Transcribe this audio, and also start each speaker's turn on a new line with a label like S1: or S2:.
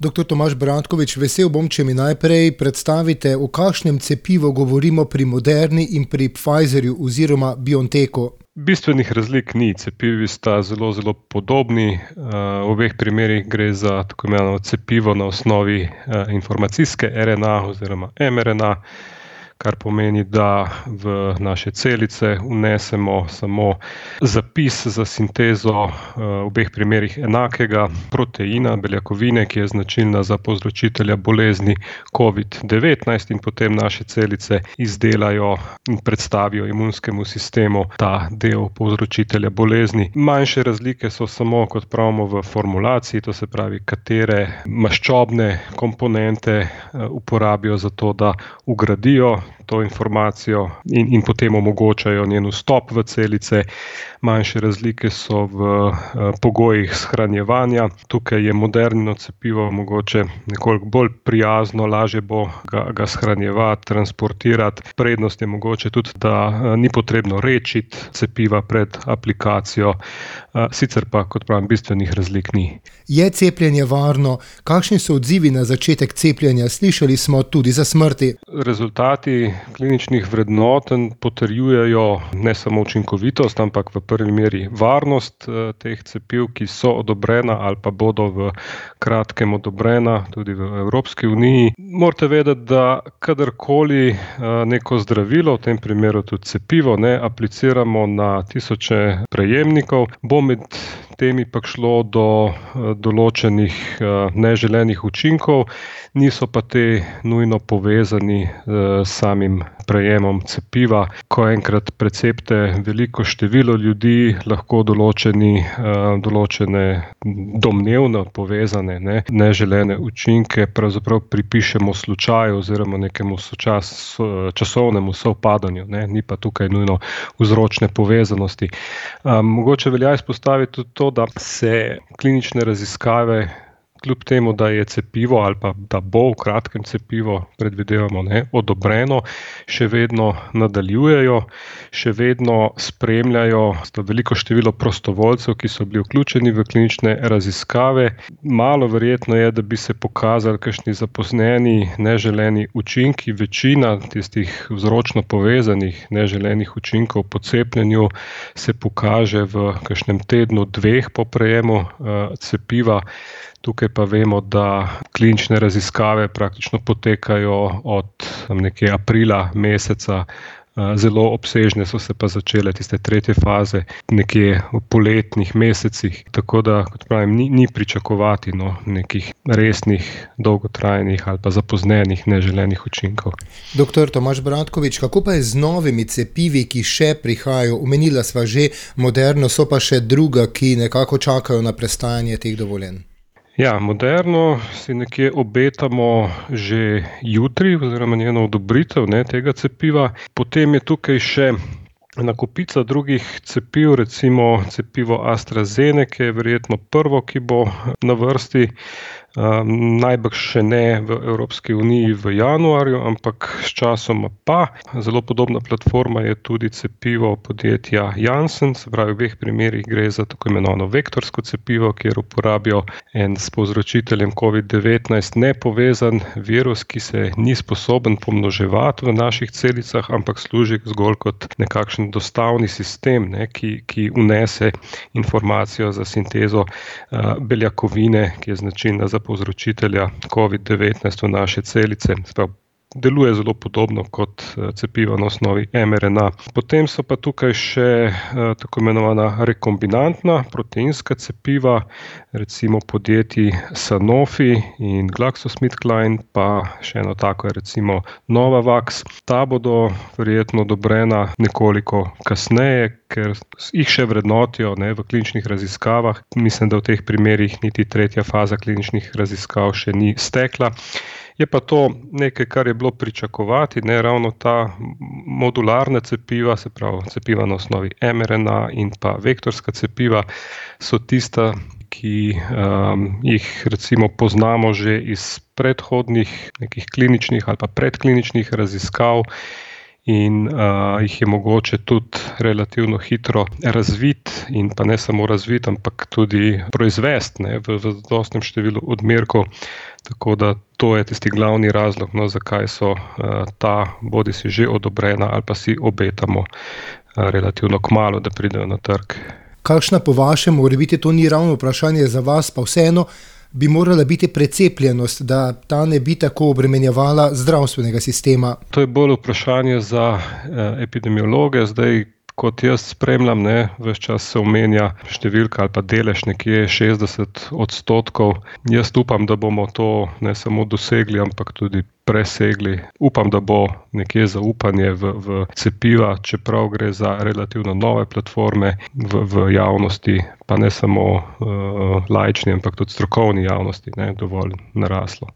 S1: Dr. Tomaž Bratkovič, vesel bom, če mi najprej predstavite, o kakšnem cepivu govorimo pri Moderni in pri Pfizerju oziroma BioNTechu.
S2: Bistvenih razlik ni, cepivi sta zelo podobni. V obeh primerih gre za tako imenovano cepivo na osnovi informacijske RNA oziroma mRNA, kar pomeni, da v naše celice vnesemo samo zapis za sintezo v obeh primerih enakega proteina, beljakovine, ki je značilna za povzročitelja bolezni COVID-19 in potem naše celice izdelajo in predstavijo imunskemu sistemu ta del povzročitelja bolezni. Manjše razlike so samo, kot pravimo, v formulaciji, to se pravi, katere maščobne komponente uporabijo za to, da vgradijo to informacijo in potem omogočajo njen vstop v celice. Manjše razlike so v pogojih shranjevanja. Tukaj je Moderno cepivo mogoče nekoliko bolj prijazno, lažje bo ga shranjevati, transportirati. Prednost je mogoče tudi, da ni potrebno rečiti cepiva pred aplikacijo, sicer pa, kot pravim, bistvenih razlik ni.
S1: Je cepljenje varno? Kakšni so odzivi na začetek cepljenja? Slišali smo tudi za smrti.
S2: Rezultati kliničnih vrednotenj potrjujejo ne samo učinkovitost, ampak v prvi meri varnost teh cepiv, ki so odobrena ali pa bodo v kratkem odobrena tudi v Evropski uniji. Morate vedeti, da kadarkoli neko zdravilo, v tem primeru tudi cepivo, apliciramo na tisoče prejemnikov, bo med temi pa šlo do določenih neželenih učinkov, niso pa te nujno povezani s samim prejemom cepiva. Ko enkrat precepte veliko število ljudi, lahko določene domnevno povezane neželene učinke pravzaprav pripišemo slučaju oziroma nekemu časovnemu sovpadanju, ni pa tukaj nujno vzročne povezanosti. Mogoče velja izpostaviti tudi to, da se klinične raziskave, kljub temu, da je cepivo ali pa da bo v kratkem cepivo, predvidevamo, odobreno, še vedno nadaljujejo, še vedno spremljajo veliko število prostovoljcev, ki so bili vključeni v klinične raziskave. Malo verjetno je, da bi se pokazali kakšni zapozneni neželeni učinki. Večina tistih vzročno povezanih neželenih učinkov po cepljenju se pokaže v kakšnem tednu, dveh po prejemu cepiva. Tukaj pa vemo, da klinične raziskave praktično potekajo od nekje aprila meseca. Zelo obsežne so se pa začele tiste tretje faze nekje v poletnih mesecih. Tako da, kot pravim, ni pričakovati nekih resnih, dolgotrajnih ali pa zapoznenih neželenih učinkov.
S1: Dr. Tomaž Bratkovič, kako pa je z novimi cepivi, ki še prihajajo? Omenila sva že Moderno, so pa še druga, ki nekako čakajo na prestajanje teh dovoljenj.
S2: Ja, Moderno si nekje obetamo že jutri oziroma njeno odobritev tega cepiva. Potem je tukaj še ena kopica drugih cepiv, recimo cepivo AstraZeneca, verjetno prvo, ki bo na vrsti. Najbrž še ne v Evropski uniji v januarju, ampak s časoma pa. Zelo podobna platforma je tudi cepivo podjetja Janssen, se pravi, v obeh primerih gre za tako imenovano vektorsko cepivo, kjer uporabijo en s povzročiteljem COVID-19 nepovezan virus, ki se ni sposoben pomnoževati v naših celicah, ampak služi zgolj kot nekakšen dostavni sistem, ki vnese informacijo za sintezo beljakovine, ki je značilna za povzročitelja COVID-19 v naše celice. Deluje zelo podobno kot cepivo na osnovi mRNA. Potem so pa tukaj še tako imenovana rekombinantna proteinska cepiva, recimo podjetji Sanofi in GlaxoSmithKline, pa še eno tako je recimo Novavax. Ta bodo verjetno odobrena nekoliko kasneje, ker jih še vrednotijo v kliničnih raziskavah. Mislim, da v teh primerih niti tretja faza kliničnih raziskav še ni stekla. Je pa to nekaj, kar je bilo pričakovati, ravno ta modularna cepiva, se pravi cepiva na osnovi mRNA in pa vektorska cepiva, so tista, ki jih recimo poznamo že iz predhodnih nekih kliničnih ali pa predkliničnih raziskav in jih je mogoče tudi relativno hitro razviti in pa ne samo razviti, ampak tudi proizvesti v zadostnem številu odmerkov. Tako da to je tisti glavni razlog, no, zakaj so ta bodisi že odobrena ali pa si obetamo relativno kmalu, da pridejo na trg.
S1: Kakšna po vašem, morebiti to ni ravno vprašanje za vas, pa vseeno bi morala biti precepljenost, da ta ne bi tako obremenjevala zdravstvenega sistema?
S2: To je bolj vprašanje za epidemiologe. Zdaj, kot jaz spremljam, ves čas se omenja številka ali pa delež nekje 60%. Jaz upam, da bomo to ne samo dosegli, ampak tudi presegli. Upam, da bo nekje zaupanje v cepiva, čeprav gre za relativno nove platforme v javnosti, pa ne samo laični, ampak tudi strokovni javnosti, dovolj naraslo.